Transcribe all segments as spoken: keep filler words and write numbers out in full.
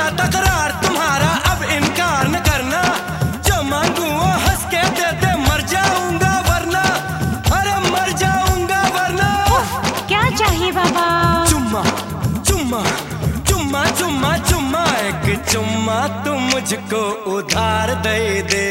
तकरार तुम्हारा, अब इनकार न करना। जो मांगू वो हंस के दे दे, मर जाऊंगा वरना, अरे मर जाऊंगा वरना। क्या चाहिए बाबा? चुम्मा चुम्मा चुम्मा चुम्मा चुम्मा, एक चुम्मा तू मुझको उधार दे दे।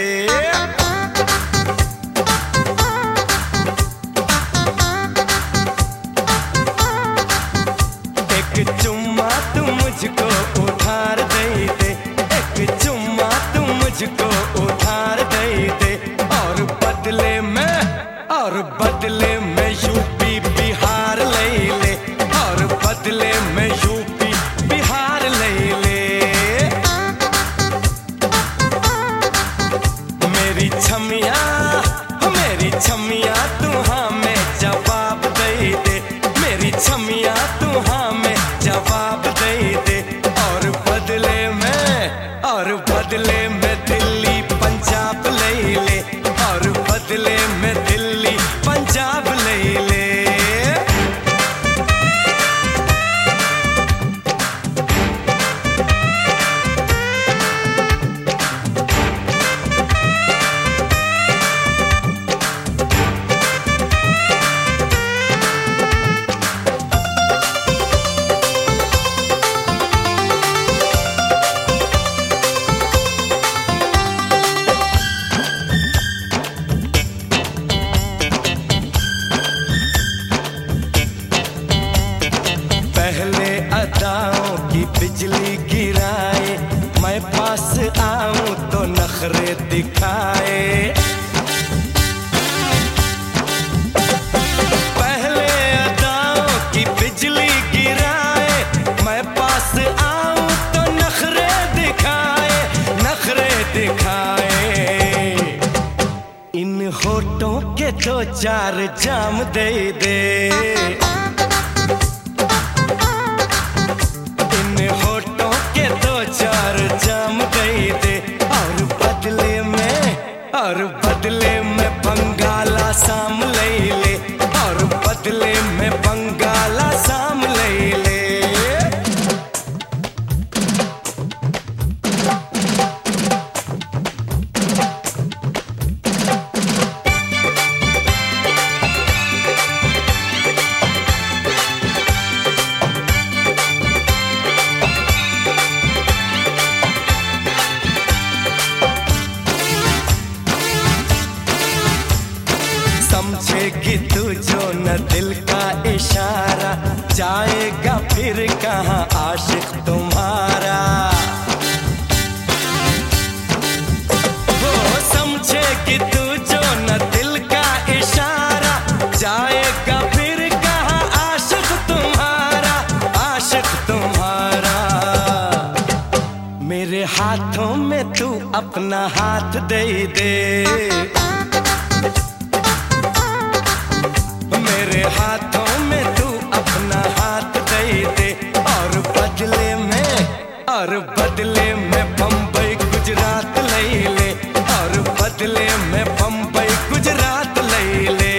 एक चुम्मा तू मुझको उधार दे दे, एक चुम्मा तू मुझको उधार दे दे। और बदले में, और बदले में यूपी बिहार ले ले, और बदले में यूपी बिहार ले ले। मेरी छमिया, मेरी छमिया तू हाँ में जवाब दे दे, मेरी छमिया तू हाँ में जवाब दे दे। और बदले में, और बदले में दिल्ली पंजाब ले ले, और बदले में दिल्ली पंजाब ले ले। पहले अदाओं की बिजली गिराए, मैं पास आऊं तो नखरे दिखाए। पहले अदाओं की बिजली गिराए, मैं पास आऊं तो नखरे दिखाए, नखरे दिखाए। इन होठों के दो चार जाम दे दे, होठों के दो चार जाम दे दे। और बदले में, और बदले में बंगाला साम ले ले, और बदले में बंगाला साम ले ले। समझेगी तू जो न दिल का इशारा, जाएगा फिर कहाँ आशिक तुम्हारा। वो समझेगी तू जो न दिल का इशारा, जाएगा फिर कहाँ आशिक तुम्हारा, आशिक तुम्हारा। मेरे हाथों में तू अपना हाथ दे दे, मेरे हाथों में तू अपना हाथ दे दे। और बदले में, और बदले में बम्बई गुजरात ले ले, और बदले में बम्बई गुजरात ले ले।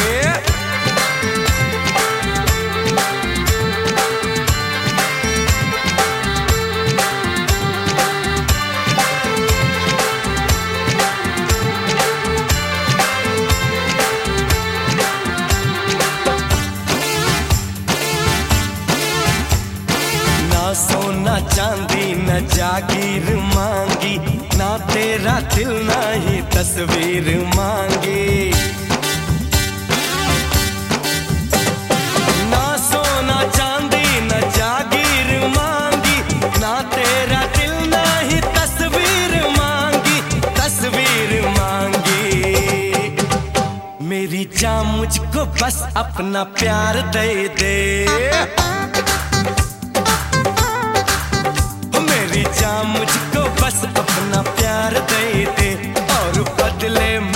सोना चांदी न जागीर मांगी, ना तेरा दिल ना ही तस्वीर मांगी। ना सोना चांदी न जागीर मांगी, ना तेरा दिल ना ही तस्वीर मांगी, तस्वीर मांगी। मेरी जान मुझको बस अपना प्यार दे दे, मेरी जान मुझको बस अपना प्यार दे दे। और बदले में